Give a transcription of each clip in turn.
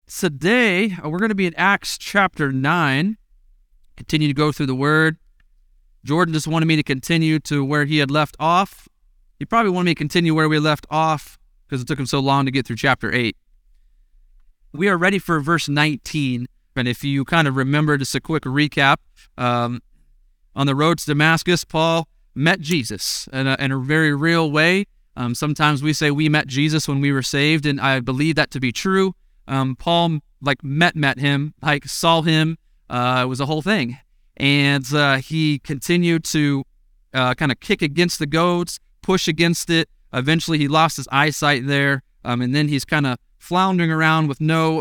Today, we're going to be in Acts chapter 9, continue to go through the Word. Jordan just wanted me to continue to where he had left off. He probably wanted me to continue where we left off because it took him so long to get through chapter 8. We are ready for verse 19, and if you kind of remember, just a quick recap, on the road to Damascus, Paul met Jesus in a very real way. Sometimes we say we met Jesus when we were saved, and I believe that to be true. Paul met him, saw him. It was a whole thing. And he continued to kind of kick against the goads, push against it. Eventually he lost his eyesight there. And then he's kind of floundering around with no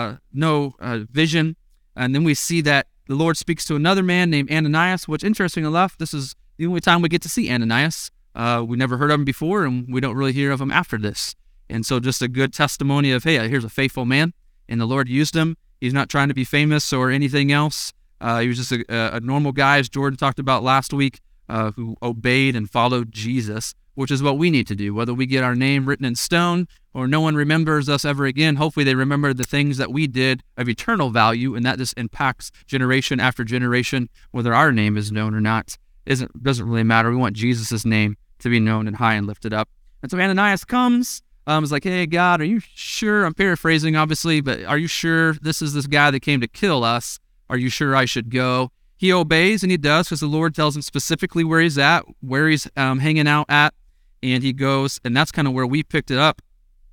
vision. And then we see that the Lord speaks to another man named Ananias, which, interesting enough, this is the only time we get to see Ananias. We never heard of him before, and we don't really hear of him after this. And so just a good testimony of, hey, here's a faithful man, and the Lord used him. He's not trying to be famous or anything else. He was just a normal guy, as Jordan talked about last week, who obeyed and followed Jesus, which is what we need to do, whether we get our name written in stone or no one remembers us ever again. Hopefully they remember the things that we did of eternal value, and that just impacts generation after generation, whether our name is known or not. Doesn't really matter. We want Jesus' name to be known and high and lifted up. And so Ananias comes. It's like, hey, God, are you sure? I'm paraphrasing, obviously, but are you sure this is this guy that came to kill us? Are you sure I should go? He obeys, and he does, because the Lord tells him specifically where he's at, where he's hanging out at, and he goes, and that's kind of where we picked it up,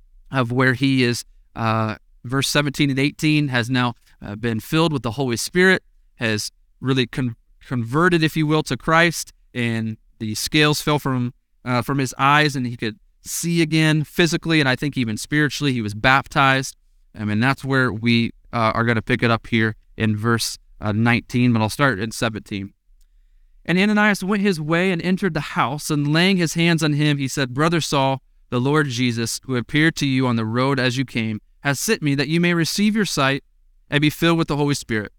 of where he is. Verse 17 and 18 has now been filled with the Holy Spirit, has really converted, if you will, to Christ, and the scales fell from his eyes, and he could see again physically, and I think even spiritually. He was baptized. And that's where we are going to pick it up here in verse 19, but I'll start in 17. And Ananias went his way and entered the house, and laying his hands on him, he said, Brother Saul, the Lord Jesus, who appeared to you on the road as you came, has sent me that you may receive your sight and be filled with the Holy Spirit.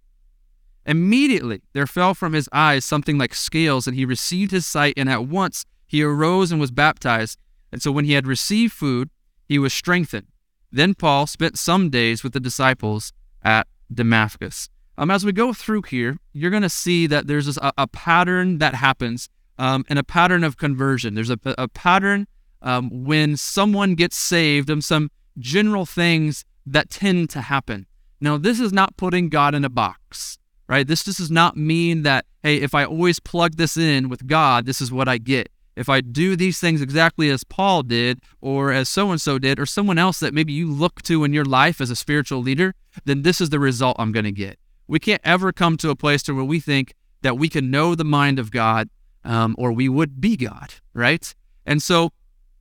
Immediately there fell from his eyes something like scales, and he received his sight, and at once he arose and was baptized. And so when he had received food, he was strengthened. Then Paul spent some days with the disciples at Damascus. As we go through here, you're going to see that there's a pattern that happens, and a pattern of conversion. There's a pattern when someone gets saved, and some general things that tend to happen. Now, this is not putting God in a box, right? This does not mean that, hey, if I always plug this in with God, this is what I get. If I do these things exactly as Paul did, or as so-and-so did, or someone else that maybe you look to in your life as a spiritual leader, then this is the result I'm going to get. We can't ever come to a place where we think that we can know the mind of God, or we would be God, right? And so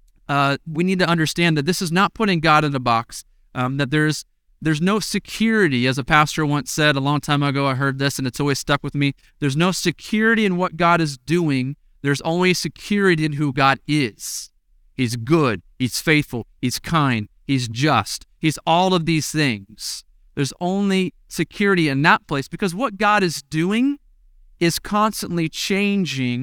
we need to understand that this is not putting God in a box, that there's no security. As a pastor once said a long time ago, I heard this, and it's always stuck with me. There's no security in what God is doing. There's only security in who God is. He's good. He's faithful. He's kind. He's just. He's all of these things. There's only security in that place, because what God is doing is constantly changing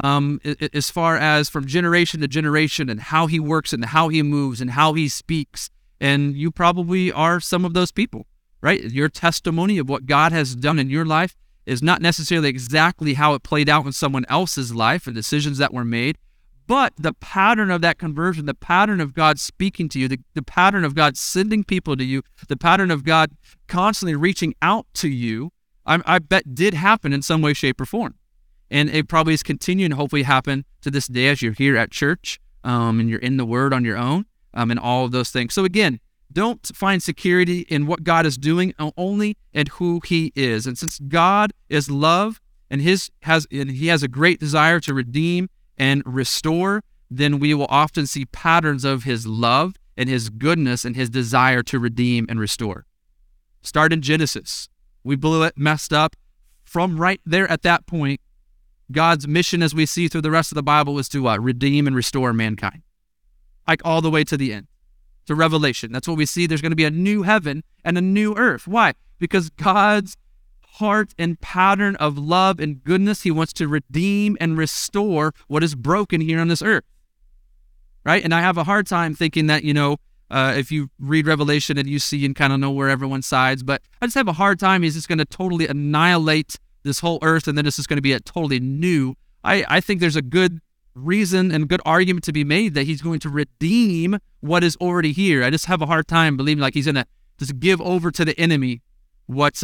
as far as from generation to generation, and how he works and how he moves and how he speaks. And you probably are some of those people, right? Your testimony of what God has done in your life is not necessarily exactly how it played out in someone else's life and decisions that were made, but the pattern of that conversion, the pattern of God speaking to you, the pattern of God sending people to you, the pattern of God constantly reaching out to you, I bet did happen in some way, shape, or form. And it probably is continuing to hopefully happen to this day as you're here at church, and you're in the Word on your own, and all of those things. So again, don't find security in what God is doing, only in who he is. And since God is love, and he has a great desire to redeem and restore, then we will often see patterns of his love and his goodness and his desire to redeem and restore. Start in Genesis. We blew it, messed up. From right there at that point, God's mission, as we see through the rest of the Bible, is to redeem and restore mankind, like all the way to the end. To Revelation. That's what we see. There's going to be a new heaven and a new earth. Why? Because God's heart and pattern of love and goodness, he wants to redeem and restore what is broken here on this earth. Right? And I have a hard time thinking that, if you read Revelation and you see and kind of know where everyone sides. But I just have a hard time. He's just going to totally annihilate this whole earth, and then this is going to be a totally new. I think there's a good reason and good argument to be made that he's going to redeem what is already here. I just have a hard time believing like he's going to just give over to the enemy what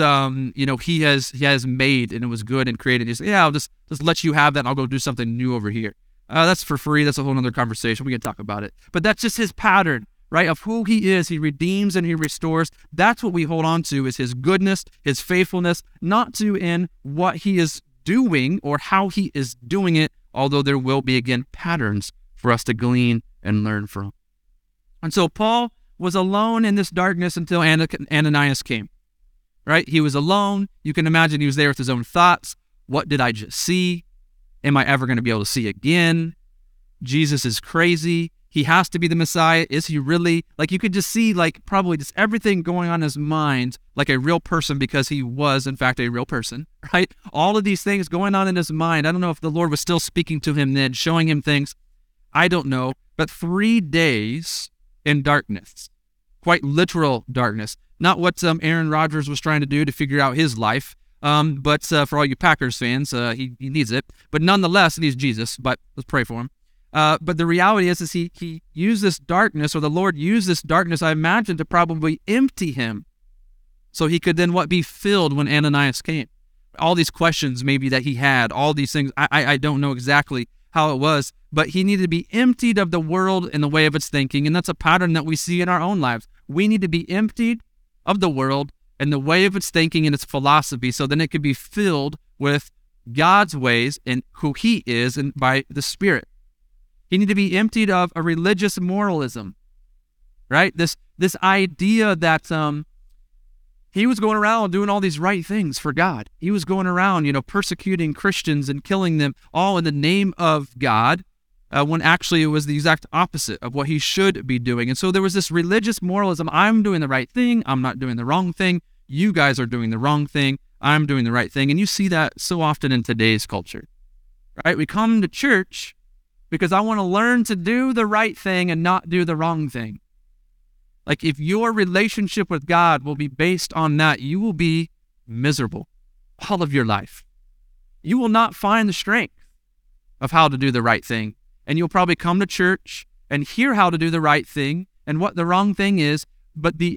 he has made, and it was good and created. He's I'll just let you have that, and I'll go do something new over here. That's for free. That's a whole other conversation. We can talk about it. But that's just his pattern, right, of who he is. He redeems and he restores. That's what we hold on to, is his goodness, his faithfulness, not to in what he is doing or how he is doing it, although there will be, again, patterns for us to glean and learn from. And so Paul was alone in this darkness until Ananias came, right? He was alone. You can imagine he was there with his own thoughts. What did I just see? Am I ever going to be able to see again? Jesus is crazy. He has to be the Messiah. Is he really? Like, you could just see, like, probably just everything going on in his mind like a real person, because he was, in fact, a real person, right? All of these things going on in his mind. I don't know if the Lord was still speaking to him then, showing him things. I don't know. But 3 days in darkness, quite literal darkness. Not what Aaron Rodgers was trying to do to figure out his life. But for all you Packers fans, he needs it. But nonetheless, he needs Jesus, but let's pray for him. But the reality is he used this darkness, or the Lord used this darkness, I imagine, to probably empty him so he could then be filled when Ananias came. All these questions maybe that he had, all these things, I don't know exactly how it was, but he needed to be emptied of the world and the way of its thinking, and that's a pattern that we see in our own lives. We need to be emptied of the world and the way of its thinking and its philosophy, so then it could be filled with God's ways and who he is, and by the Spirit. You need to be emptied of a religious moralism, right? This idea that he was going around doing all these right things for God. He was going around, persecuting Christians and killing them all in the name of God, when actually it was the exact opposite of what he should be doing. And so there was this religious moralism. I'm doing the right thing. I'm not doing the wrong thing. You guys are doing the wrong thing. I'm doing the right thing. And you see that so often in today's culture, right? We come to church because I want to learn to do the right thing and not do the wrong thing. Like, if your relationship with God will be based on that, you will be miserable all of your life. You will not find the strength of how to do the right thing. And you'll probably come to church and hear how to do the right thing and what the wrong thing is, but the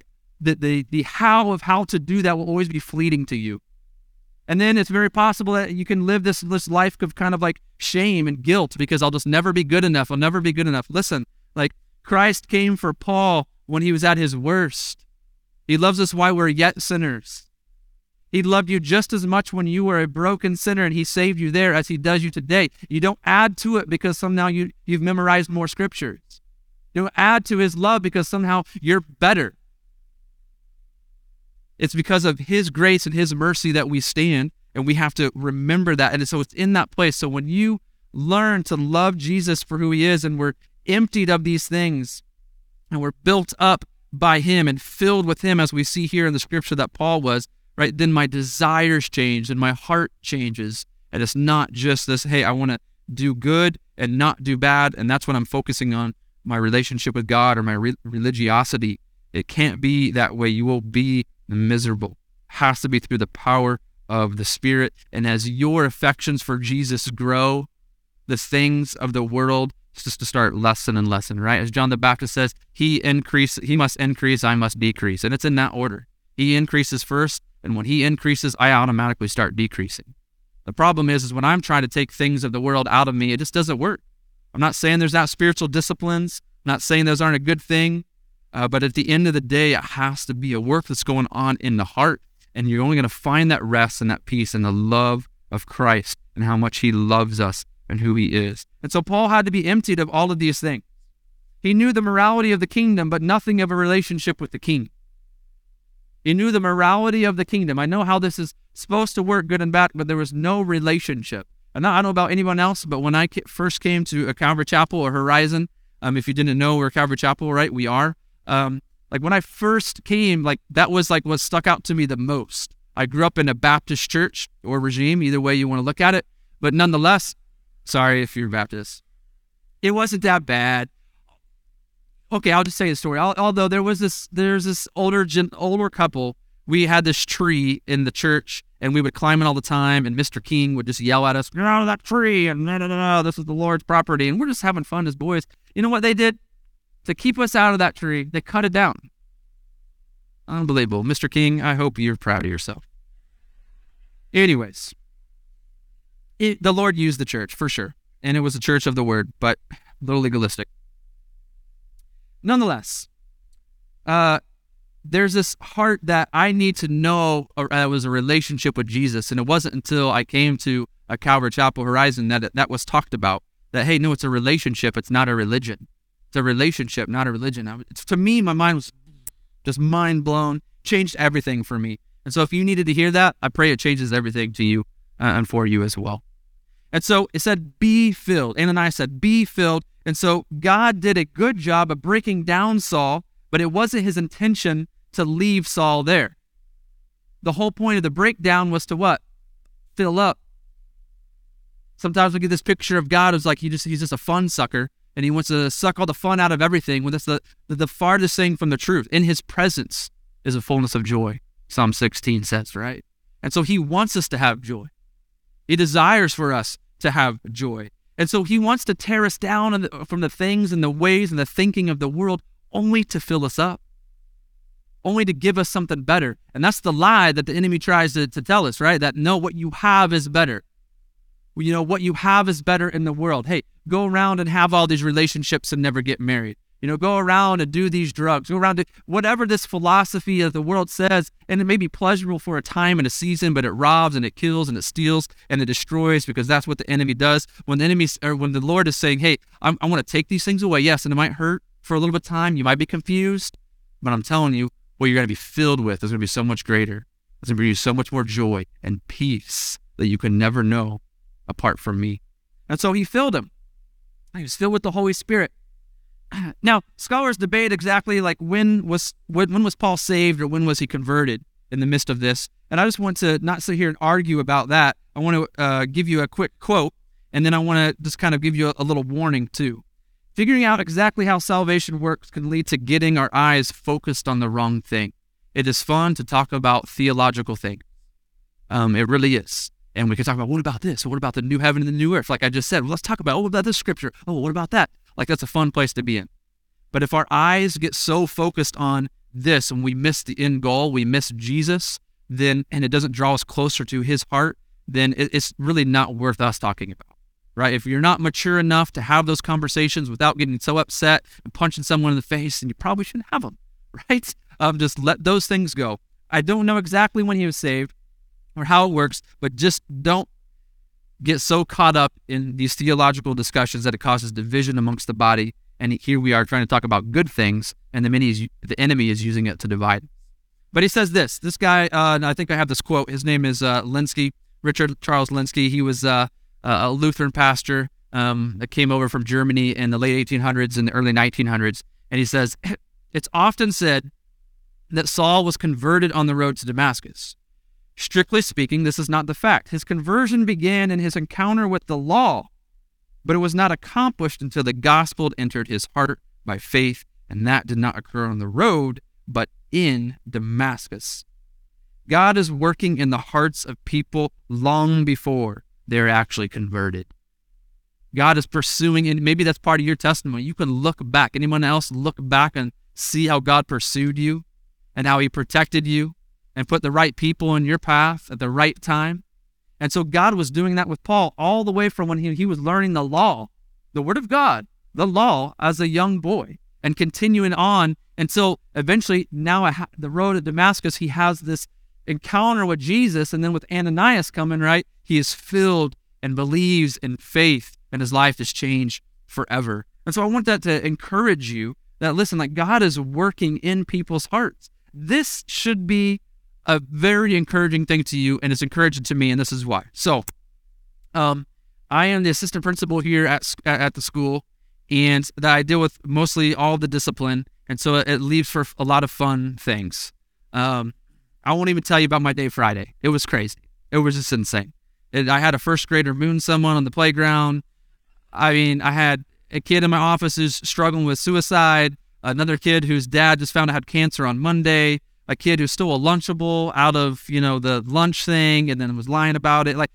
how to do that will always be fleeting to you. And then it's very possible that you can live this life of kind of like shame and guilt, because I'll just never be good enough. I'll never be good enough. Listen, like, Christ came for Paul when he was at his worst. He loves us while we're yet sinners. He loved you just as much when you were a broken sinner, and he saved you there as he does you today. You don't add to it because somehow you've memorized more scriptures. You don't add to his love because somehow you're better. It's because of his grace and his mercy that we stand, and we have to remember that. And so it's in that place. So when you learn to love Jesus for who he is, and we're emptied of these things, and we're built up by him and filled with him, as we see here in the scripture that Paul was, right, then my desires change and my heart changes. And it's not just this, hey, I want to do good and not do bad, and that's what I'm focusing on, my relationship with God or my religiosity. It can't be that way. You will be miserable. It has to be through the power of the Spirit. And as your affections for Jesus grow, the things of the world just to start lessen and lessen, right? As John the Baptist says, he must increase, I must decrease. And it's in that order. He increases first, and when he increases, I automatically start decreasing. The problem is when I'm trying to take things of the world out of me, it just doesn't work. I'm not saying there's not spiritual disciplines. I'm not saying those aren't a good thing. But at the end of the day, it has to be a work that's going on in the heart. And you're only going to find that rest and that peace in the love of Christ and how much he loves us and who he is. And so Paul had to be emptied of all of these things. He knew the morality of the kingdom, but nothing of a relationship with the king. He knew the morality of the kingdom. I know how this is supposed to work, good and bad, but there was no relationship. And I don't know about anyone else, but when I first came to a Calvary Chapel or Horizon, if you didn't know, we're Calvary Chapel, right? We are. Like when I first came, like that was like what stuck out to me the most. I grew up in a Baptist church or regime, either way you want to look at it. But nonetheless, sorry if you're Baptist, it wasn't that bad. Okay, I'll just say the story. Although there's this older couple. We had this tree in the church, and we would climb it all the time. And Mr. King would just yell at us, "Get out of that tree!" And no, this is the Lord's property. And we're just having fun as boys. You know what they did to keep us out of that tree? They cut it down. Unbelievable, Mr. King. I hope you're proud of yourself. Anyways, the Lord used the church for sure, and it was a church of the word, but a little legalistic. Nonetheless, there's this heart that I need to know was a relationship with Jesus. And it wasn't until I came to a Calvary Chapel Horizon that was talked about. That, hey, no, it's a relationship. It's not a religion. It's a relationship, not a religion. To me, my mind was just mind blown, changed everything for me. And so if you needed to hear that, I pray it changes everything to you and for you as well. And so it said, be filled. Ananias said, be filled. And so God did a good job of breaking down Saul, but it wasn't his intention to leave Saul there. The whole point of the breakdown was to what? Fill up. Sometimes we get this picture of God as like he's just a fun sucker, and he wants to suck all the fun out of everything. Well, that's the farthest thing from the truth. In his presence is a fullness of joy, Psalm 16 says, right? And so he wants us to have joy. He desires for us to have joy. And so he wants to tear us down from the things and the ways and the thinking of the world only to fill us up, only to give us something better. And that's the lie that the enemy tries to tell us, right? That no, what you have is better. You know, what you have is better in the world. Hey, go around and have all these relationships and never get married. You know, go around and do these drugs. Go around to whatever this philosophy of the world says, and it may be pleasurable for a time and a season, but it robs and it kills and it steals and it destroys, because that's what the enemy does. When the Lord is saying, hey, I want to take these things away, yes, and it might hurt for a little bit of time. You might be confused, but I'm telling you, what you're going to be filled with is going to be so much greater. It's going to bring you so much more joy and peace that you can never know apart from me. And so he filled him. He was filled with the Holy Spirit. Now, scholars debate exactly like when was Paul saved or when was he converted in the midst of this. And I just want to not sit here and argue about that. I want to give you a quick quote, and then I want to just kind of give you a little warning too. Figuring out exactly how salvation works can lead to getting our eyes focused on the wrong thing. It is fun to talk about theological things. It really is. And we can talk about, what about this? What about the new heaven and the new earth? Like I just said, well, let's talk about, what about this scripture? Oh, what about that? Like that's a fun place to be in. But if our eyes get so focused on this and we miss the end goal, we miss Jesus, then, and it doesn't draw us closer to his heart, then it's really not worth us talking about, right? If you're not mature enough to have those conversations without getting so upset and punching someone in the face, then you probably shouldn't have them, right? Just let those things go. I don't know exactly when he was saved or how it works, but just don't get so caught up in these theological discussions that it causes division amongst the body. And here we are trying to talk about good things, and the enemy is using it to divide. But he says this guy, and I think I have this quote. His name is Lenski, Richard Charles Lenski. He was a Lutheran pastor that came over from Germany in the late 1800s and the early 1900s. And he says, it's often said that Saul was converted on the road to Damascus. Strictly speaking, this is not the fact. His conversion began in his encounter with the law, but it was not accomplished until the gospel entered his heart by faith, and that did not occur on the road, but in Damascus. God is working in the hearts of people long before they're actually converted. God is pursuing, and maybe that's part of your testimony. You can look back. Anyone else look back and see how God pursued you and how he protected you and put the right people in your path at the right time? And so God was doing that with Paul all the way from when he was learning the law, the word of God, the law as a young boy, and continuing on until eventually now the road to Damascus, he has this encounter with Jesus, and then with Ananias coming, right, he is filled and believes in faith, and his life is changed forever. And so I want that to encourage you that, listen, like God is working in people's hearts. This should be a very encouraging thing to you, and it's encouraging to me, and this is why. So, I am the assistant principal here at the school, and that I deal with mostly all the discipline, and so it leaves for a lot of fun things. I won't even tell you about my day Friday. It was crazy. It was just insane. I had a first grader moon someone on the playground. I mean, I had a kid in my office who's struggling with suicide. another kid whose dad just found out had cancer on Monday, a kid who stole a Lunchable out of, the lunch thing and then was lying about it. Like,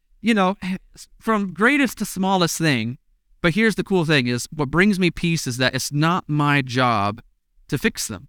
from greatest to smallest thing. But here's the cool thing is what brings me peace is that it's not my job to fix them.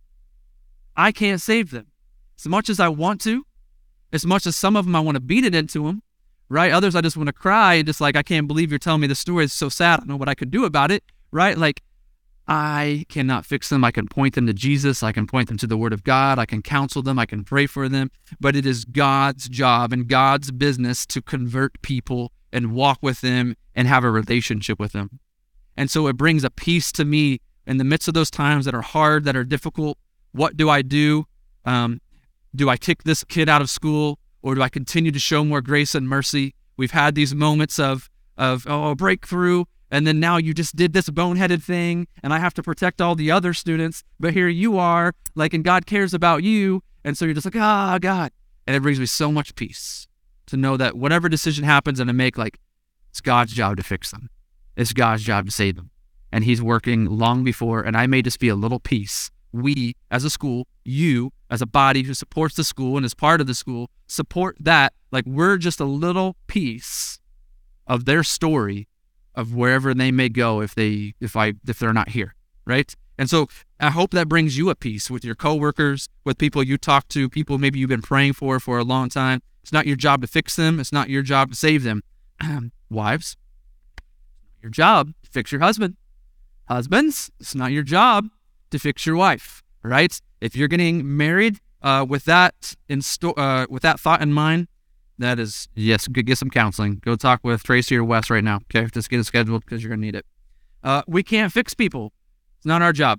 I can't save them. As much as I want to, as much as some of them I want to beat it into them, right? Others I just want to cry and just like, I can't believe you're telling me the story. It's so sad. I don't know what I could do about it, right? Like, I cannot fix them. I can point them to Jesus. I can point them to the Word of God. I can counsel them. I can pray for them. But it is God's job and God's business to convert people and walk with them and have a relationship with them. And so it brings a peace to me in the midst of those times that are hard, that are difficult. What do I do? Do I kick this kid out of school, or do I continue to show more grace and mercy? We've had these moments of breakthrough, and then now you just did this boneheaded thing, and I have to protect all the other students, but here you are, and God cares about you, and so you're just like, God. And it brings me so much peace to know that whatever decision happens and I make, it's God's job to fix them. It's God's job to save them. And He's working long before, and I may just be a little piece. We, as a school, you, as a body who supports the school and is part of the school, support that. We're just a little piece of their story of wherever they may go if they're not here, right? And so I hope that brings you a peace with your coworkers, with people you talk to, people maybe you've been praying for a long time. It's not your job to fix them. It's not your job to save them. Wives, your job to fix your husband. Husbands, it's not your job to fix your wife, right? If you're getting married with that thought in mind, that is, yes, get some counseling. Go talk with Tracy or Wes right now, okay? Just get it scheduled because you're going to need it. We can't fix people. It's not our job.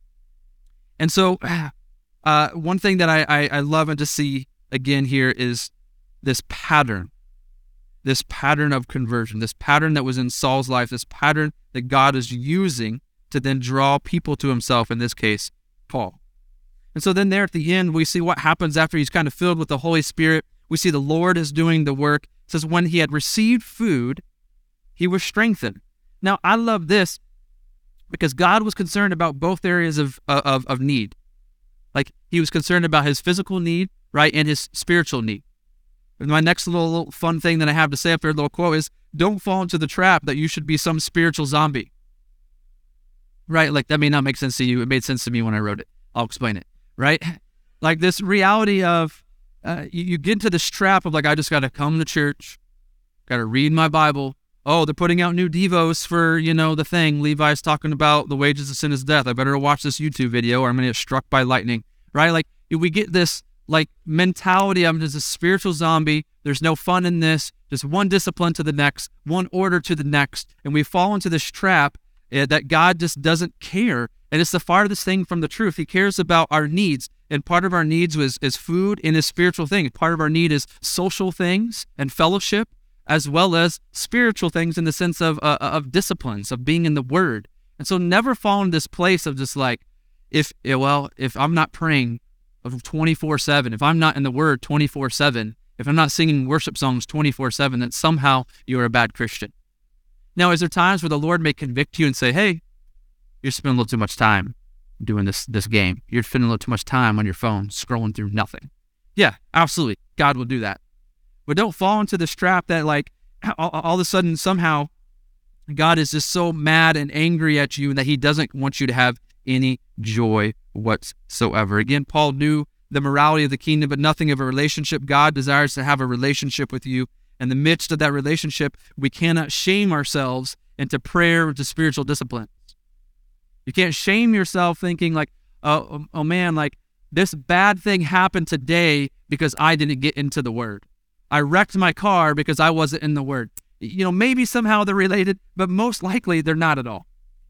And so one thing that I love and to see again here is this pattern of conversion, this pattern that was in Saul's life, this pattern that God is using to then draw people to Himself, in this case, Paul. And so then there at the end, we see what happens after he's kind of filled with the Holy Spirit. We see the Lord is doing the work. It says, when he had received food, he was strengthened. Now, I love this because God was concerned about both areas of need. He was concerned about his physical need, right, and his spiritual need. And my next little fun thing that I have to say after a little quote is, don't fall into the trap that you should be some spiritual zombie. Right? That may not make sense to you. It made sense to me when I wrote it. I'll explain it. Right? This reality of, you get into this trap of I just got to come to church, got to read my Bible. Oh, they're putting out new devos for, the thing. Levi's talking about the wages of sin is death. I better watch this YouTube video or I'm going to get struck by lightning. Right? We get this mentality. I'm just a spiritual zombie. There's no fun in this. Just one discipline to the next, one order to the next. And we fall into this trap that God just doesn't care. And it's the farthest thing from the truth. He cares about our needs. And part of our needs is food and is spiritual thing. Part of our need is social things and fellowship, as well as spiritual things in the sense of disciplines, of being in the Word. And so never fall in this place of just if I'm not praying 24/7, if I'm not in the Word 24/7, if I'm not singing worship songs 24/7, then somehow you're a bad Christian. Now, is there times where the Lord may convict you and say, hey, you're spending a little too much time doing this game. You're spending a little too much time on your phone scrolling through nothing. Yeah, absolutely. God will do that. But don't fall into this trap that all of a sudden somehow God is just so mad and angry at you and that He doesn't want you to have any joy whatsoever. Again, Paul knew the morality of the kingdom, but nothing of a relationship. God desires to have a relationship with you. In the midst of that relationship, we cannot shame ourselves into prayer or to spiritual discipline. You can't shame yourself thinking oh man, this bad thing happened today because I didn't get into the Word. I wrecked my car because I wasn't in the Word. Maybe somehow they're related, but most likely they're not at all.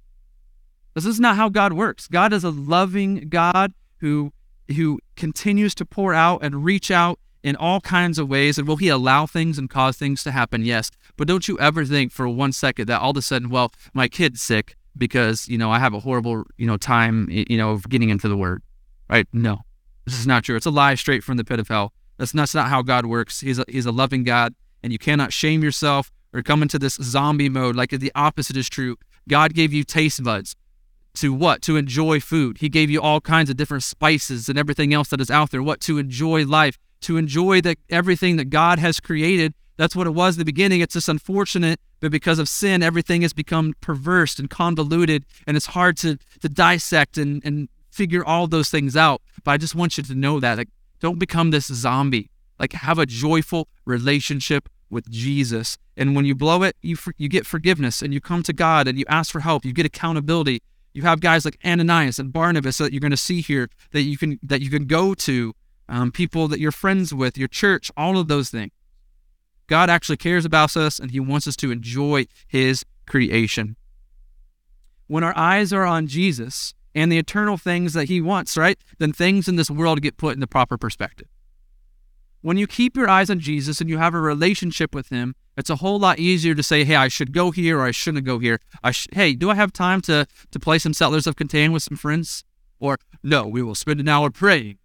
This is not how God works. God is a loving God who continues to pour out and reach out in all kinds of ways. And will He allow things and cause things to happen? Yes. But don't you ever think for 1 second that all of a sudden, my kid's sick because, I have a horrible, time, of getting into the Word, right? No, this is not true. It's a lie straight from the pit of hell. That's not how God works. He's a loving God, and you cannot shame yourself or come into this zombie mode. The opposite is true. God gave you taste buds to what? To enjoy food. He gave you all kinds of different spices and everything else that is out there. What? To enjoy life, to enjoy everything that God has created. That's what it was in the beginning. It's just unfortunate, but because of sin, everything has become perverse and convoluted, and it's hard to dissect and figure all those things out. But I just want you to know that. Like, don't become this zombie. Like, have a joyful relationship with Jesus. And when you blow it, you get forgiveness, and you come to God and you ask for help. You get accountability. You have guys like Ananias and Barnabas that you're going to see here that you can go to, people that you're friends with, your church, all of those things. God actually cares about us, and he wants us to enjoy his creation. When our eyes are on Jesus and the eternal things that he wants, right, then things in this world get put in the proper perspective. When you keep your eyes on Jesus and you have a relationship with him, it's a whole lot easier to say, hey, I should go here or I shouldn't go here. Hey, do I have time to play some Settlers of Catan with some friends? Or, no, we will spend an hour praying,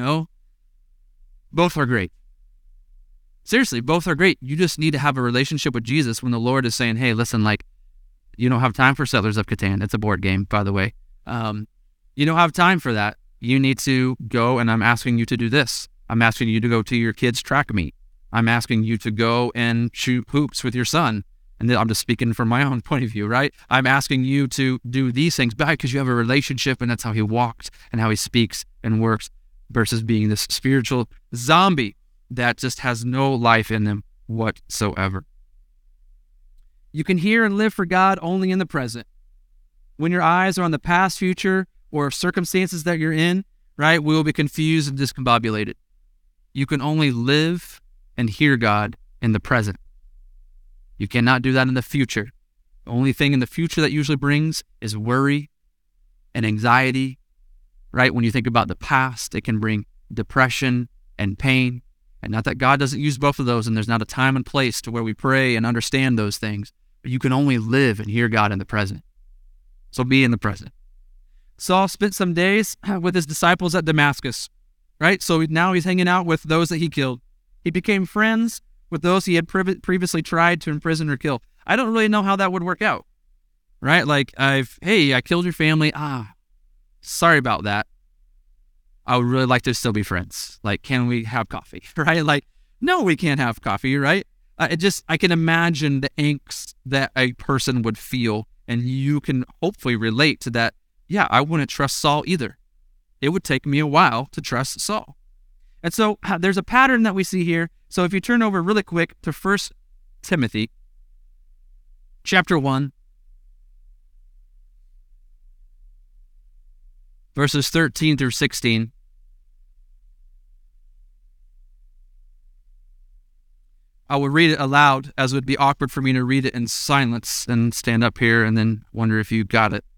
Both are great. Seriously, both are great. You just need to have a relationship with Jesus when the Lord is saying, hey, listen, like, you don't have time for Settlers of Catan. It's a board game, by the way. You don't have time for that. You need to go, and I'm asking you to do this. I'm asking you to go to your kid's track meet. I'm asking you to go and shoot hoops with your son. And I'm just speaking from my own point of view, right? I'm asking you to do these things because you have a relationship, and that's how he walks and how he speaks and works, versus being this spiritual zombie that just has no life in them whatsoever. You can hear and live for God only in the present. When your eyes are on the past, future, or circumstances that you're in, right, we will be confused and discombobulated. You can only live and hear God in the present. You cannot do that in the future. The only thing in the future that usually brings is worry and anxiety, right? When you think about the past, it can bring depression and pain. And not that God doesn't use both of those, and there's not a time and place to where we pray and understand those things, but you can only live and hear God in the present. So be in the present. Saul spent some days with his disciples at Damascus, right? So now he's hanging out with those that he killed. He became friends with those he had previously tried to imprison or kill. I don't really know how that would work out, right? Like, I killed your family. Sorry about that. I would really like to still be friends. Like, can we have coffee, right? Like, no, we can't have coffee, right? I can imagine the angst that a person would feel, and you can hopefully relate to that. Yeah, I wouldn't trust Saul either. It would take me a while to trust Saul. And so there's a pattern that we see here. So if you turn over really quick to 1 Timothy chapter 1, verses 13 through 16. I will read it aloud, as it would be awkward for me to read it in silence and stand up here and then wonder if you got it.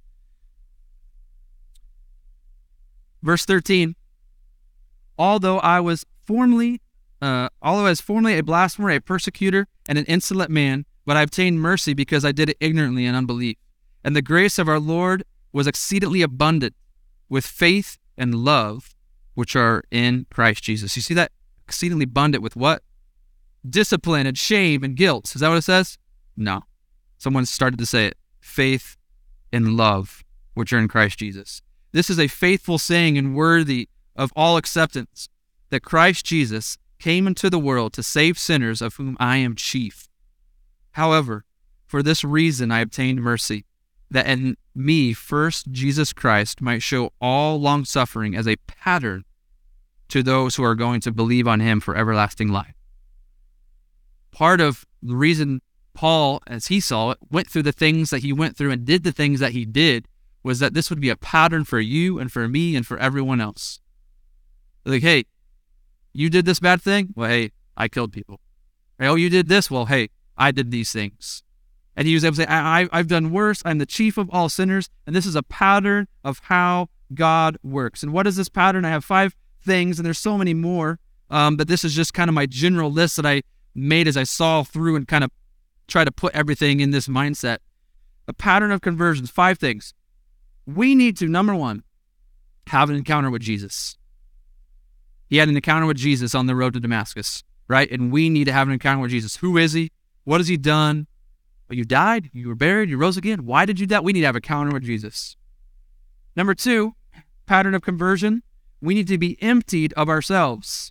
Verse 13, although I was formerly a blasphemer, a persecutor, and an insolent man, but I obtained mercy because I did it ignorantly and unbelief. And the grace of our Lord was exceedingly abundant with faith and love, which are in Christ Jesus. You see that? Exceedingly abundant with what? Discipline and shame and guilt. Is that what it says? No. Someone started to say it. Faith and love, which are in Christ Jesus. This is a faithful saying and worthy of all acceptance, that Christ Jesus came into the world to save sinners, of whom I am chief. However, for this reason I obtained mercy, that in me first Jesus Christ might show all long-suffering as a pattern to those who are going to believe on him for everlasting life. Part of the reason Paul, as he saw it, went through the things that he went through and did the things that he did was that this would be a pattern for you and for me and for everyone else. Like, hey, you did this bad thing? Well, hey, I killed people. Oh, you did this? Well, hey, I did these things. And he was able to say, I've done worse. I'm the chief of all sinners. And this is a pattern of how God works. And what is this pattern? I have 5 things, and there's so many more. But this is just kind of my general list that I made as I saw through and kind of try to put everything in this mindset. A pattern of conversions, 5 things. We need to, number 1, have an encounter with Jesus. He had an encounter with Jesus on the road to Damascus, right? And we need to have an encounter with Jesus. Who is he? What has he done? Well, you died, you were buried, you rose again. Why did you die? We need to have an encounter with Jesus. Number 2, pattern of conversion, we need to be emptied of ourselves.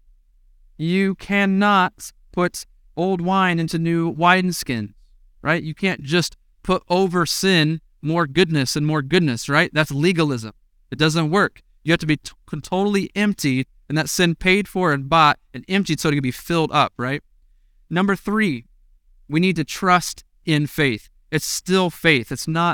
You cannot put old wine into new wineskins, right? You can't just put over sin more goodness and more goodness, right? That's legalism. It doesn't work. You have to be totally emptied, and that sin paid for and bought and emptied so it can be filled up, right? Number 3, we need to trust in faith. It's still faith. It's not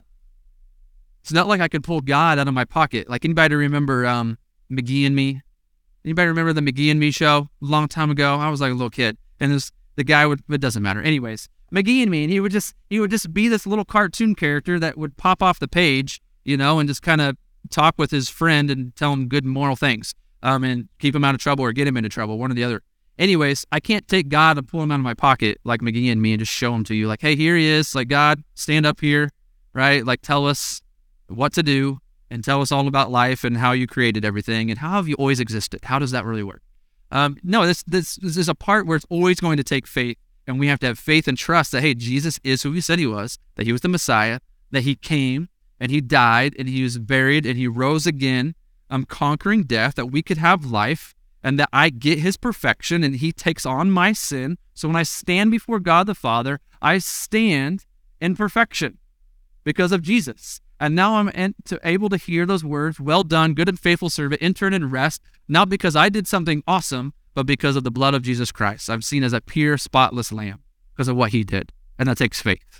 like I can pull God out of my pocket. Like, anybody remember McGee and Me? Anybody remember the McGee and Me show a long time ago? I was like a little kid, and the guy would, it doesn't matter. Anyways, McGee and Me, and he would just be this little cartoon character that would pop off the page, and just kind of talk with his friend and tell him good moral things, and keep him out of trouble or get him into trouble, one or the other. Anyways, I can't take God and pull him out of my pocket like McGee and Me and just show him to you. Like, hey, here he is. Like, God, stand up here, right? Like, tell us what to do and tell us all about life and how you created everything and how have you always existed. How does that really work? No, this is a part where it's always going to take faith, and we have to have faith and trust that, hey, Jesus is who he said he was, that he was the Messiah, that he came and he died and he was buried and he rose again, conquering death, that we could have life, and that I get his perfection and he takes on my sin. So when I stand before God the Father, I stand in perfection because of Jesus. And now I'm able to hear those words, well done, good and faithful servant, enter in rest, not because I did something awesome, but because of the blood of Jesus Christ. I'm seen as a pure, spotless lamb because of what he did. And that takes faith.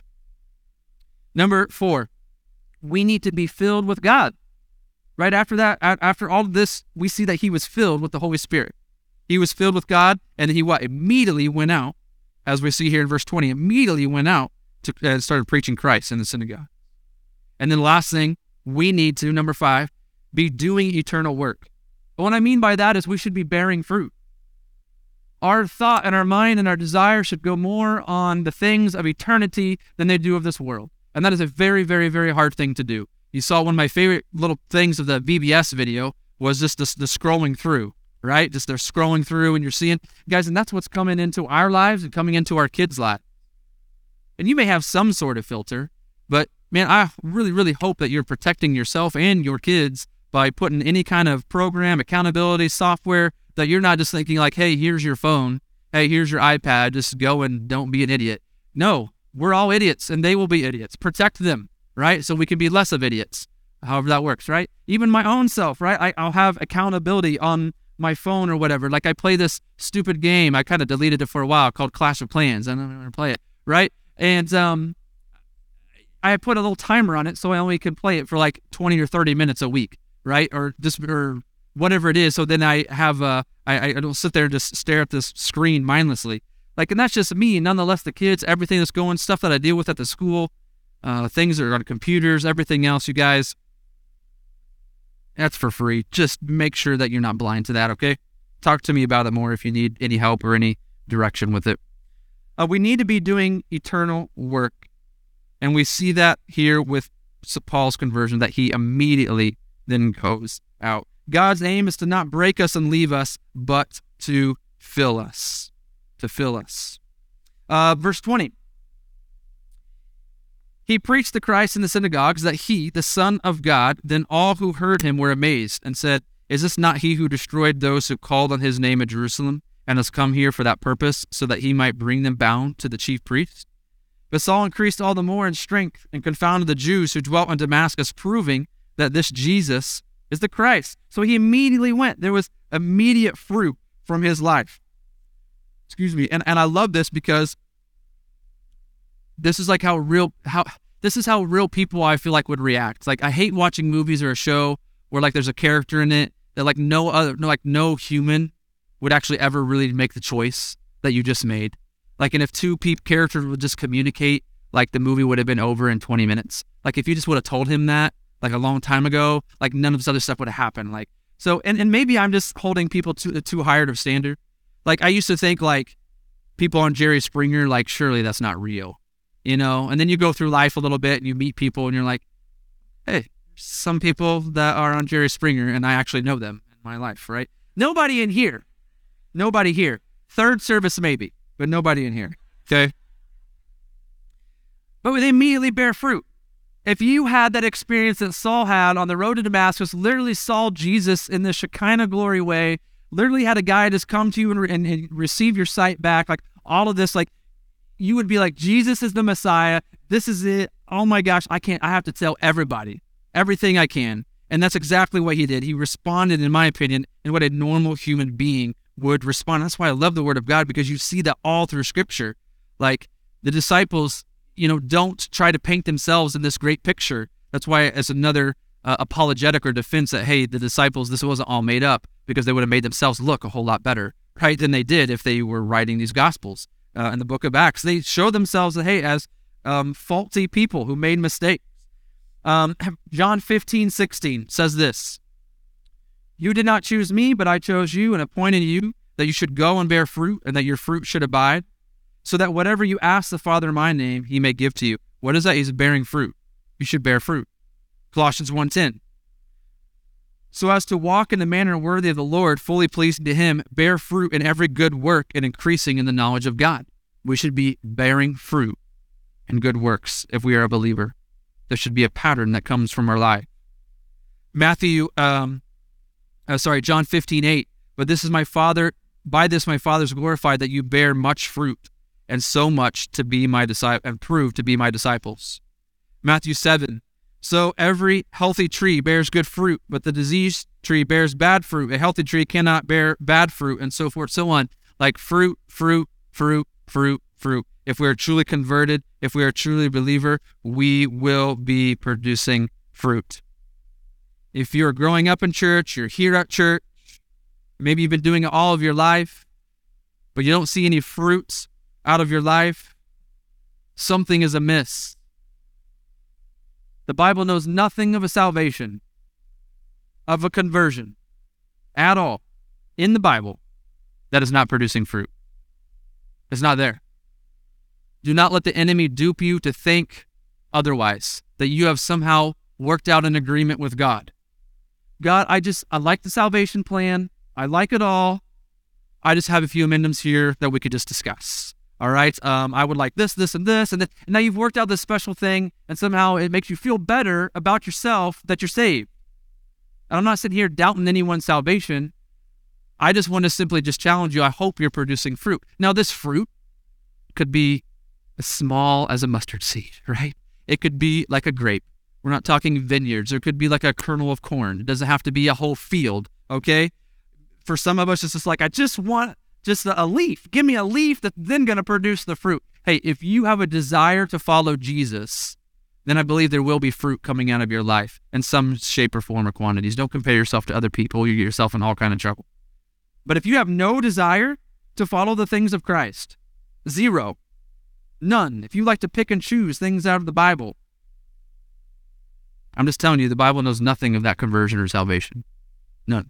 Number 4, we need to be filled with God. Right after that, after all of this, we see that he was filled with the Holy Spirit. He was filled with God, and he immediately went out, as we see here in verse 20, immediately went out and started preaching Christ in the synagogue. And then the last thing, we need to, number 5, be doing eternal work. And what I mean by that is we should be bearing fruit. Our thought and our mind and our desire should go more on the things of eternity than they do of this world. And that is a very, very, very hard thing to do. You saw one of my favorite little things of the VBS video was just the scrolling through, right? Just they're scrolling through and you're seeing, guys, and that's what's coming into our lives and coming into our kids' lives. And you may have some sort of filter, but man, I really, really hope that you're protecting yourself and your kids by putting any kind of program, accountability, software, that you're not just thinking like, hey, here's your phone. Hey, here's your iPad. Just go and don't be an idiot. No, we're all idiots and they will be idiots. Protect them, right? So we can be less of idiots, however that works, right? Even my own self, right? I'll have accountability on my phone or whatever. Like I play this stupid game. I kind of deleted it for a while called Clash of Clans. I don't know how to play it, right? And I put a little timer on it so I only can play it for like 20 or 30 minutes a week, right? Or whatever it is. So then I have I don't sit there and just stare at this screen mindlessly. Like, and that's just me. Nonetheless, the kids, everything that's going, stuff that I deal with at the school, things that are on computers, everything else, you guys, that's for free. Just make sure that you're not blind to that, okay? Talk to me about it more if you need any help or any direction with it. We need to be doing eternal work. And we see that here with Paul's conversion, that he immediately then goes out. God's aim is to not break us and leave us, but to fill us. To fill us. Verse 20. He preached the Christ in the synagogues, that he, the Son of God, then all who heard him were amazed and said, is this not he who destroyed those who called on his name at Jerusalem and has come here for that purpose, so that he might bring them bound to the chief priests? But Saul increased all the more in strength and confounded the Jews who dwelt in Damascus, proving that this Jesus is the Christ. So he immediately went. There was immediate fruit from his life. Excuse me. And I love this because this is like how real people I feel like would react. Like I hate watching movies or a show where like there's a character in it that like no human would actually ever really make the choice that you just made. Like, and if two characters would just communicate, like the movie would have been over in 20 minutes. Like if you just would have told him that like a long time ago, like none of this other stuff would have happened. Like, so, and maybe I'm just holding people to too high of standard. Like I used to think like people on Jerry Springer, like surely that's not real, and then you go through life a little bit and you meet people and you're like, hey, some people that are on Jerry Springer and I actually know them in my life, right? Nobody here. Third service maybe, but nobody in here, okay? But they immediately bear fruit. If you had that experience that Saul had on the road to Damascus, literally saw Jesus in the Shekinah glory way, literally had a guy just come to you and receive your sight back, like all of this, like you would be like, Jesus is the Messiah. This is it. Oh my gosh, I have to tell everybody everything I can. And that's exactly what he did. He responded, in my opinion, in what a normal human being would respond. That's why I love the Word of God, because you see that all through Scripture. Like the disciples, don't try to paint themselves in this great picture. That's why as another apologetic or defense that, hey, the disciples, this wasn't all made up, because they would have made themselves look a whole lot better, right, than they did if they were writing these Gospels. In the book of Acts, they show themselves, hey, as faulty people who made mistakes. John 15:16 says this, "You did not choose me, but I chose you and appointed you that you should go and bear fruit, and that your fruit should abide, so that whatever you ask the Father in my name, he may give to you." What is that? He's bearing fruit. You should bear fruit. Colossians 1:10. "So as to walk in the manner worthy of the Lord, fully pleasing to him, bear fruit in every good work and increasing in the knowledge of God." We should be bearing fruit in good works if we are a believer. There should be a pattern that comes from our life. John 15:8. "But this is my Father, by this my Father is glorified, that you bear much fruit, and so much to be my disciple and prove to be my disciples." Matthew 7. "So every healthy tree bears good fruit, but the diseased tree bears bad fruit. A healthy tree cannot bear bad fruit," and so forth, so on. Like fruit, fruit, fruit, fruit, fruit. If we are truly converted, if we are truly a believer, we will be producing fruit. If you're growing up in church, you're here at church, maybe you've been doing it all of your life, but you don't see any fruits out of your life, something is amiss. The Bible knows nothing of a salvation, of a conversion, at all, in the Bible, that is not producing fruit. It's not there. Do not let the enemy dupe you to think otherwise, that you have somehow worked out an agreement with God. God, I like the salvation plan. I like it all. I just have a few amendments here that we could just discuss. All right? I would like this, this, and this. And now you've worked out this special thing, and somehow it makes you feel better about yourself that you're saved. And I'm not sitting here doubting anyone's salvation. I just want to simply just challenge you. I hope you're producing fruit. Now, this fruit could be as small as a mustard seed, right? It could be like a grape. We're not talking vineyards. Or it could be like a kernel of corn. It doesn't have to be a whole field, okay? For some of us, it's just like, I just want just a leaf. Give me a leaf that's then going to produce the fruit. Hey, if you have a desire to follow Jesus, then I believe there will be fruit coming out of your life in some shape or form or quantities. Don't compare yourself to other people. You get yourself in all kind of trouble. But if you have no desire to follow the things of Christ, zero, none. If you like to pick and choose things out of the Bible, I'm just telling you, the Bible knows nothing of that conversion or salvation. None.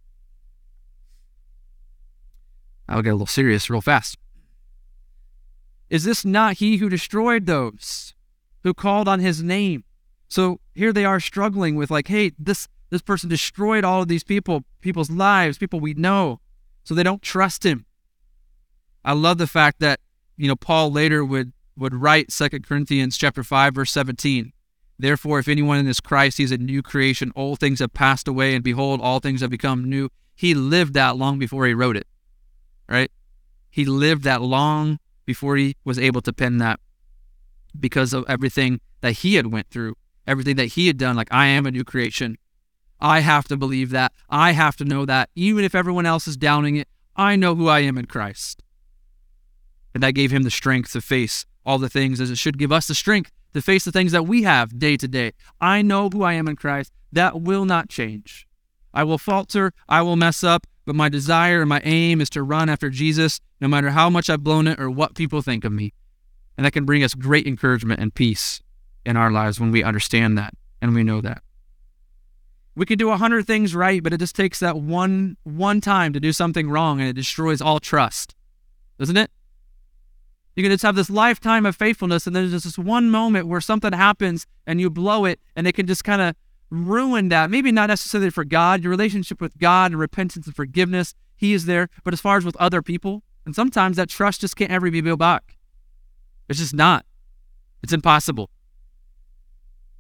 I'll get a little serious real fast. "Is this not he who destroyed those who called on his name?" So here they are struggling with like, hey, this person destroyed all of these people's lives, people we know, so they don't trust him. I love the fact that Paul later would write 2 Corinthians chapter 5, verse 17. "Therefore, if anyone is Christ, he's a new creation. Old things have passed away, and behold, all things have become new." He lived that long before he wrote it, right? He lived that long before he was able to pen that, because of everything that he had went through, everything that he had done. Like, I am a new creation. I have to believe that. I have to know that. Even if everyone else is doubting it, I know who I am in Christ. And that gave him the strength to face all the things, as it should give us the strength to face the things that we have day to day. I know who I am in Christ. That will not change. I will falter. I will mess up. But my desire and my aim is to run after Jesus, no matter how much I've blown it or what people think of me. And that can bring us great encouragement and peace in our lives when we understand that and we know that. We can do 100 things right, but it just takes that one time to do something wrong, and it destroys all trust, doesn't it? You can just have this lifetime of faithfulness, and there's just this one moment where something happens and you blow it, and it can just kind of ruin that. Maybe not necessarily for God, your relationship with God and repentance and forgiveness, he is there, but as far as with other people, and sometimes that trust just can't ever be built back. It's just not. It's impossible.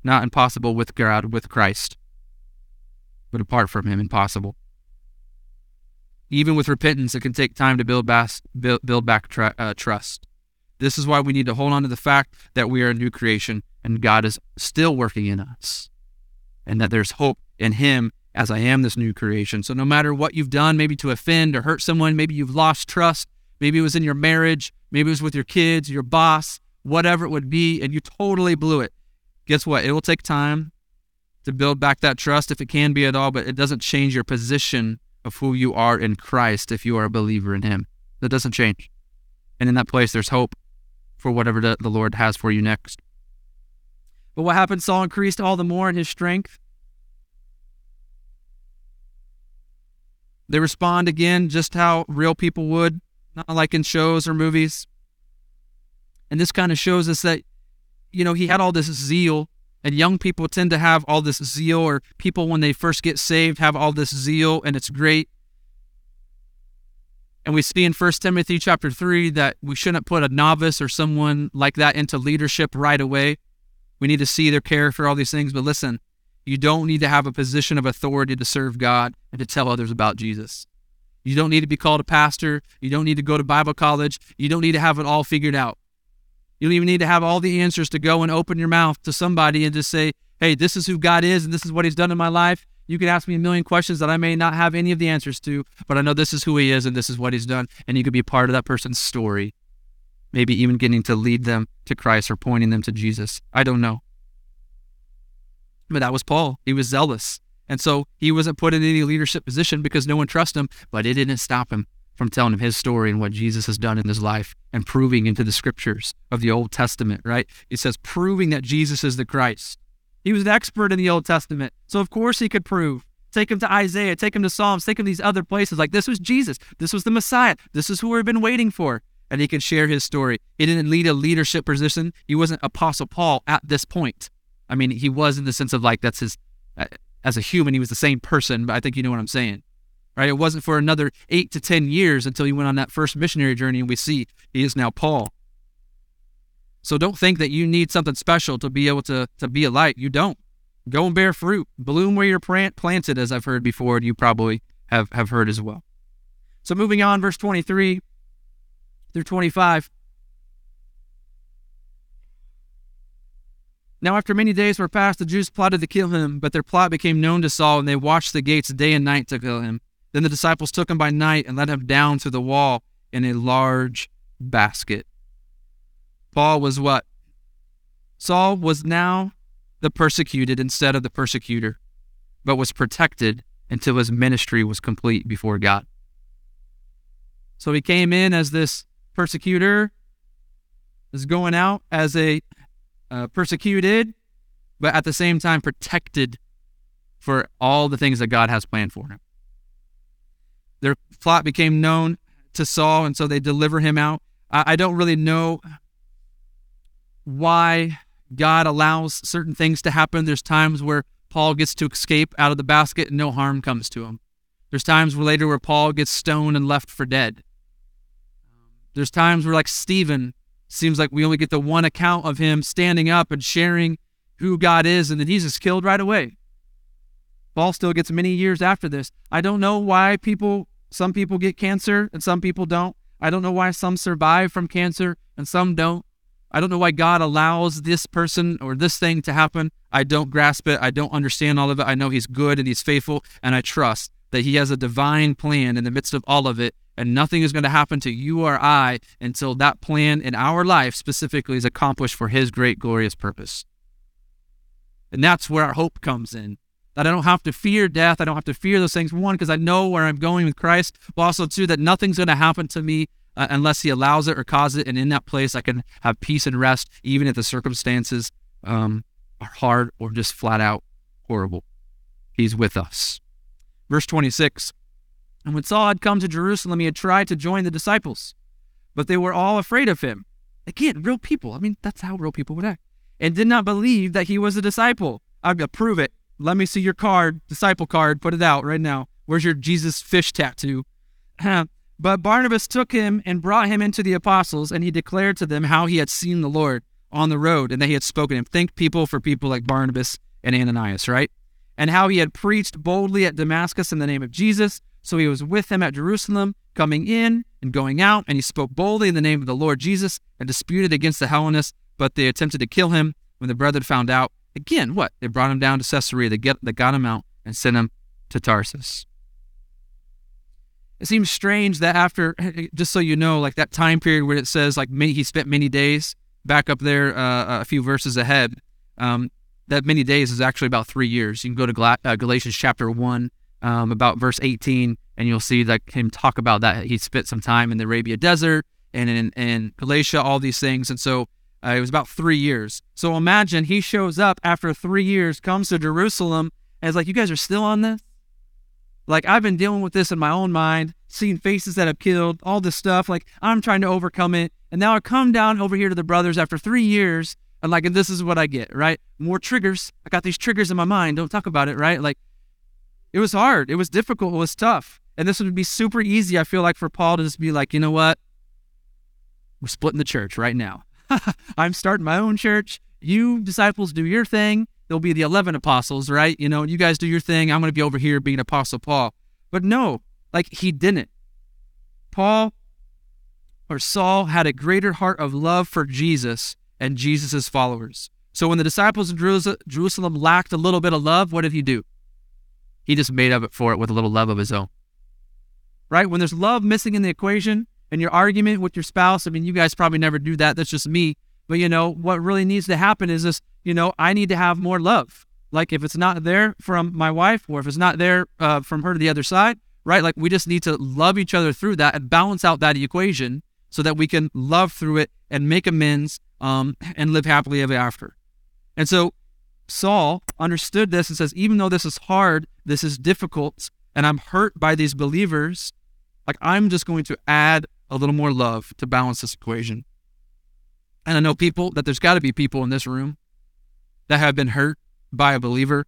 Not impossible with God, with Christ. But apart from him, impossible. Even with repentance, it can take time to build back trust. This is why we need to hold on to the fact that we are a new creation and God is still working in us. And that there's hope in him as I am this new creation. So no matter what you've done, maybe to offend or hurt someone, maybe you've lost trust, maybe it was in your marriage, maybe it was with your kids, your boss, whatever it would be, and you totally blew it. Guess what? It will take time to build back that trust if it can be at all, but it doesn't change your position of who you are in Christ if you are a believer in him. That doesn't change. And in that place, there's hope for whatever the Lord has for you next. But what happened? Saul increased all the more in his strength. They respond again just how real people would, not like in shows or movies. And this kind of shows us that, he had all this zeal, and young people tend to have all this zeal, or people when they first get saved have all this zeal, and it's great. And we see in 1 Timothy chapter 3 that we shouldn't put a novice or someone like that into leadership right away. We need to see their character, all these things. But listen, you don't need to have a position of authority to serve God and to tell others about Jesus. You don't need to be called a pastor. You don't need to go to Bible college. You don't need to have it all figured out. You don't even need to have all the answers to go and open your mouth to somebody and just say, hey, this is who God is and this is what he's done in my life. You can ask me a million questions that I may not have any of the answers to, but I know this is who he is and this is what he's done. And you could be part of that person's story. Maybe even getting to lead them to Christ or pointing them to Jesus. I don't know. But that was Paul. He was zealous. And so he wasn't put in any leadership position because no one trusted him, but it didn't stop him from telling him his story and what Jesus has done in his life and proving into the scriptures of the Old Testament, right? It says proving that Jesus is the Christ. He was an expert in the Old Testament. So of course he could prove. Take him to Isaiah, take him to Psalms, take him to these other places. Like this was Jesus. This was the Messiah. This is who we've been waiting for. And he could share his story. He didn't lead a leadership position. He wasn't Apostle Paul at this point. I mean, he was in the sense of like that's his, as a human, he was the same person, but I think you know what I'm saying. Right? It wasn't for another 8 to 10 years until he went on that first missionary journey, and we see he is now Paul. So don't think that you need something special to be able to be a light. You don't. Go and bear fruit. Bloom where you're planted, as I've heard before, and you probably have heard as well. So moving on, verse 23 through 25. Now after many days were passed, the Jews plotted to kill him, but their plot became known to Saul, and they watched the gates day and night to kill him. Then the disciples took him by night and let him down through the wall in a large basket. Paul was what? Saul was now the persecuted instead of the persecutor, but was protected until his ministry was complete before God. So he came in as this persecutor, is going out as a persecuted, but at the same time protected for all the things that God has planned for him. Their plot became known to Saul, and so they deliver him out. I don't really know why God allows certain things to happen. There's times where Paul gets to escape out of the basket and no harm comes to him. There's times later where Paul gets stoned and left for dead. There's times where, like Stephen, seems like we only get the one account of him standing up and sharing who God is, and then he's just killed right away. Paul still gets many years after this. I don't know why some people get cancer and some people don't. I don't know why some survive from cancer and some don't. I don't know why God allows this person or this thing to happen. I don't grasp it. I don't understand all of it. I know he's good and he's faithful, and I trust that he has a divine plan in the midst of all of it, and nothing is going to happen to you or I until that plan in our life specifically is accomplished for his great, glorious purpose. And that's where our hope comes in. That I don't have to fear death. I don't have to fear those things. One, because I know where I'm going with Christ. But also, two, that nothing's going to happen to me unless he allows it or causes it. And in that place, I can have peace and rest, even if the circumstances are hard or just flat out horrible. He's with us. Verse 26. And when Saul had come to Jerusalem, he had tried to join the disciples, but they were all afraid of him. Again, real people. I mean, that's how real people would act. And did not believe that he was a disciple. I'm going to prove it. Let me see your card, disciple card. Put it out right now. Where's your Jesus fish tattoo? But Barnabas took him and brought him into the apostles, and he declared to them how he had seen the Lord on the road and that he had spoken and thanked people for people like Barnabas and Ananias, right? And how he had preached boldly at Damascus in the name of Jesus. So he was with them at Jerusalem, coming in and going out, and he spoke boldly in the name of the Lord Jesus and disputed against the Hellenists, but they attempted to kill him. When the brethren found out, again, what? They brought him down to Caesarea, they got him out and sent him to Tarsus. It seems strange that after, just so you know, like that time period where it says like he spent many days, back up there a few verses ahead, that many days is actually about 3 years. You can go to Galatians chapter 1, about verse 18, and you'll see like him talk about that. He spent some time in the Arabia Desert and in Galatia, all these things. And so it was about 3 years. So imagine he shows up after 3 years, comes to Jerusalem, and is like, you guys are still on this? Like, I've been dealing with this in my own mind, seeing faces that have killed, all this stuff. Like, I'm trying to overcome it. And now I come down over here to the brothers after 3 years, and like, and this is what I get, right? More triggers. I got these triggers in my mind. Don't talk about it, right? Like, it was hard. It was difficult. It was tough. And this would be super easy, I feel like, for Paul to just be like, you know what? We're splitting the church right now. I'm starting my own church. You disciples do your thing. There'll be the 11 apostles, right? You know, you guys do your thing. I'm going to be over here being Apostle Paul. But no, like he didn't. Saul had a greater heart of love for Jesus and Jesus' followers. So when the disciples in Jerusalem lacked a little bit of love, what did he do? He just made up for it with a little love of his own. Right? When there's love missing in the equation and your argument with your spouse, I mean, you guys probably never do that. That's just me. But, you know, what really needs to happen is this, you know, I need to have more love. Like if it's not there from my wife or if it's not there from her to the other side, right? Like we just need to love each other through that and balance out that equation so that we can love through it and make amends and live happily ever after. And so Saul understood this and says, even though this is hard, this is difficult, and I'm hurt by these believers, like I'm just going to add a little more love to balance this equation. And I know there's got to be people in this room that have been hurt by a believer,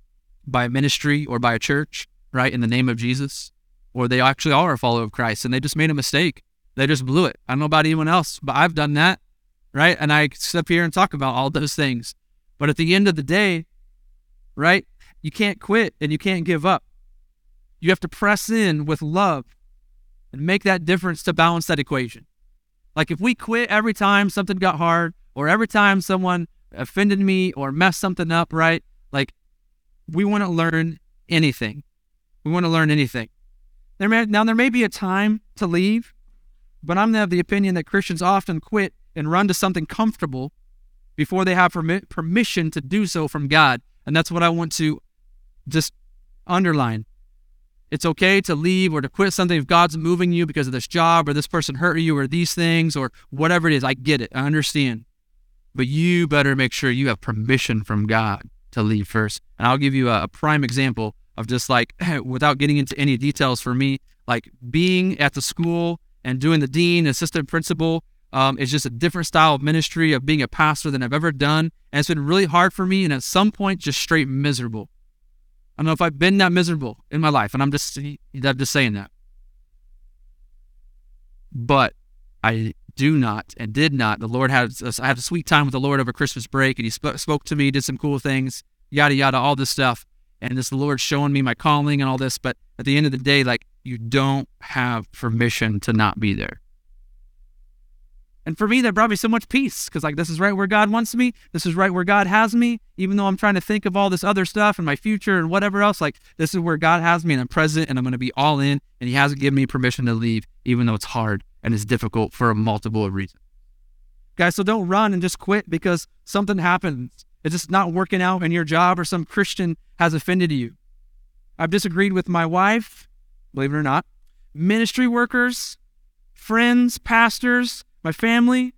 by a ministry, or by a church, right, in the name of Jesus, or they actually are a follower of Christ, and they just made a mistake. They just blew it. I don't know about anyone else, but I've done that, right? And I sit up here and talk about all those things. But at the end of the day, right, you can't quit and you can't give up. You have to press in with love and make that difference to balance that equation. Like if we quit every time something got hard or every time someone offended me or messed something up, right? Like we want to learn anything. We want to learn anything. There may be a time to leave, but I'm of the opinion that Christians often quit and run to something comfortable before they have permission to do so from God. And that's what I want to just underline. It's okay to leave or to quit something if God's moving you because of this job or this person hurt you or these things or whatever it is. I get it. I understand. But you better make sure you have permission from God to leave first. And I'll give you a prime example of just like, without getting into any details for me, like being at the school and doing the dean, assistant principal, is just a different style of ministry of being a pastor than I've ever done. And it's been really hard for me and at some point just straight miserable. I don't know if I've been that miserable in my life, and I'm just saying that. But I do not and did not. I had a sweet time with the Lord over Christmas break, and he spoke to me, did some cool things, yada, yada, all this stuff. And this the Lord showing me my calling and all this. But at the end of the day, like, you don't have permission to not be there. And for me, that brought me so much peace because, like, this is right where God wants me. This is right where God has me. Even though I'm trying to think of all this other stuff and my future and whatever else, like, this is where God has me and I'm present and I'm going to be all in. And he hasn't given me permission to leave, even though it's hard and it's difficult for multiple reasons. Guys, so don't run and just quit because something happens. It's just not working out in your job or some Christian has offended you. I've disagreed with my wife, believe it or not, ministry workers, friends, pastors, my family,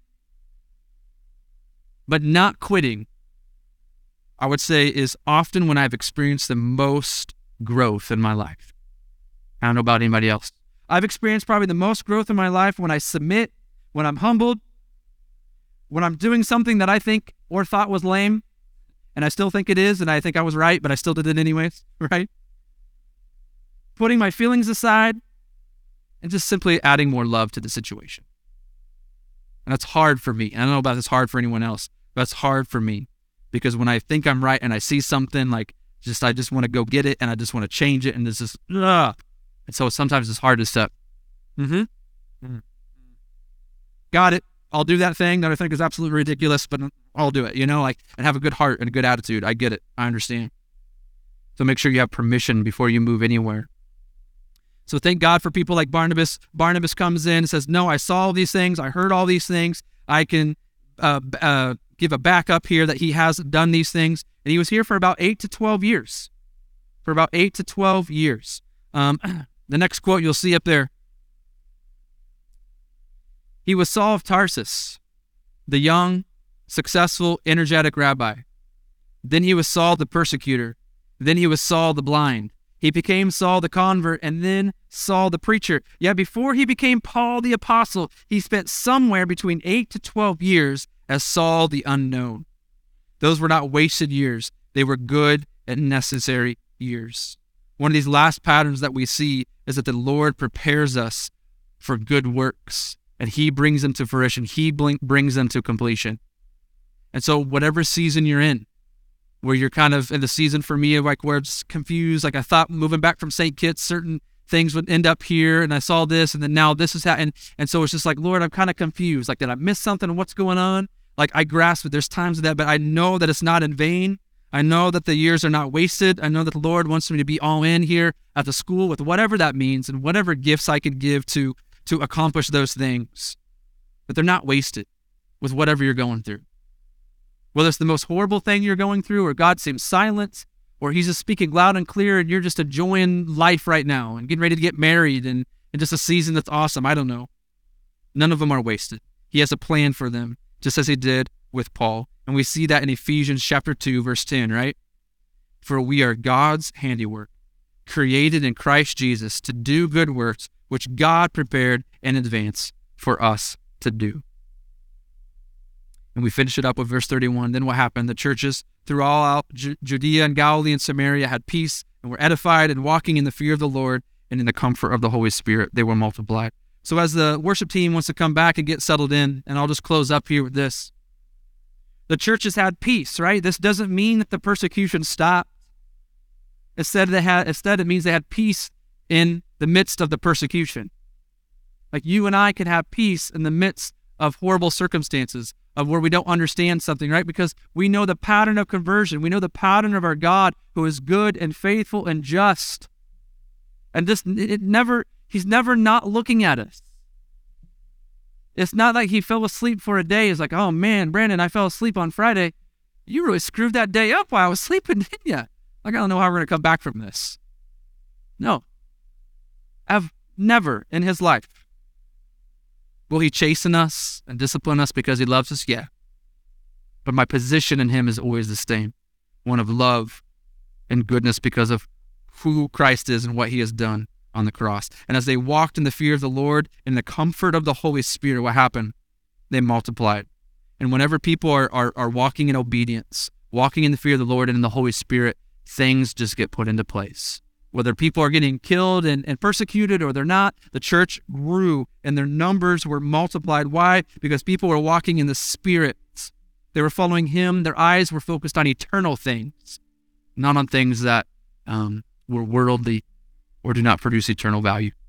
but not quitting, I would say, is often when I've experienced the most growth in my life. I don't know about anybody else. I've experienced probably the most growth in my life when I submit, when I'm humbled, when I'm doing something that I think or thought was lame, and I still think it is, and I think I was right, but I still did it anyways, right? Putting my feelings aside and just simply adding more love to the situation. And that's hard for me. I don't know about it's hard for anyone else, but it's hard for me because when I think I'm right and I see something like I just want to go get it and I just want to change it and this is, and so sometimes it's hard to step. Got it. I'll do that thing that I think is absolutely ridiculous, but I'll do it, and have a good heart and a good attitude. I get it. I understand. So make sure you have permission before you move anywhere. So thank God for people like Barnabas. Barnabas comes in and says, no, I saw all these things. I heard all these things. I can give a backup here that he has done these things. And he was here for about 8 to 12 years. The next quote you'll see up there. He was Saul of Tarsus, the young, successful, energetic rabbi. Then he was Saul the persecutor. Then he was Saul the blind. He became Saul the convert and then Saul the preacher. Yeah, before he became Paul the apostle, he spent somewhere between 8 to 12 years as Saul the unknown. Those were not wasted years. They were good and necessary years. One of these last patterns that we see is that the Lord prepares us for good works, and he brings them to fruition. He brings them to completion. And so whatever season you're in, where you're kind of in the season for me, like where it's confused, like I thought moving back from St. Kitts, certain things would end up here, and I saw this, and then now this is happening. And so it's just like, Lord, I'm kind of confused. Like, did I miss something? What's going on? Like, I grasp it. There's times of that, but I know that it's not in vain. I know that the years are not wasted. I know that the Lord wants me to be all in here at the school with whatever that means and whatever gifts I can give to accomplish those things. But they're not wasted with whatever you're going through. Whether it's the most horrible thing you're going through, or God seems silent, or he's just speaking loud and clear and you're just enjoying life right now and getting ready to get married and just a season that's awesome. I don't know. None of them are wasted. He has a plan for them, just as he did with Paul. And we see that in Ephesians chapter 2, verse 10, right? For we are God's handiwork, created in Christ Jesus to do good works, which God prepared in advance for us to do. And we finish it up with verse 31. Then what happened? The churches throughout Judea and Galilee and Samaria had peace and were edified, and walking in the fear of the Lord and in the comfort of the Holy Spirit, they were multiplied. So as the worship team wants to come back and get settled in, and I'll just close up here with this. The churches had peace, right? This doesn't mean that the persecution stopped. Instead, it means they had peace in the midst of the persecution. Like you and I can have peace in the midst of horrible circumstances, of where we don't understand something, right? Because we know the pattern of conversion. We know the pattern of our God who is good and faithful and just. And he's never not looking at us. It's not like he fell asleep for a day. It's like, oh man, Brandon, I fell asleep on Friday. You really screwed that day up while I was sleeping, didn't you? Like, I don't know how we're going to come back from this. No. I've never in his life. Will he chasten us and discipline us because he loves us? Yeah. But my position in him is always the same. One of love and goodness because of who Christ is and what he has done on the cross. And as they walked in the fear of the Lord, in the comfort of the Holy Spirit, what happened? They multiplied. And whenever people are walking in obedience, walking in the fear of the Lord and in the Holy Spirit, things just get put into place. Whether people are getting killed and persecuted or they're not, the church grew and their numbers were multiplied. Why? Because people were walking in the Spirit. They were following him. Their eyes were focused on eternal things, not on things that were worldly or do not produce eternal value.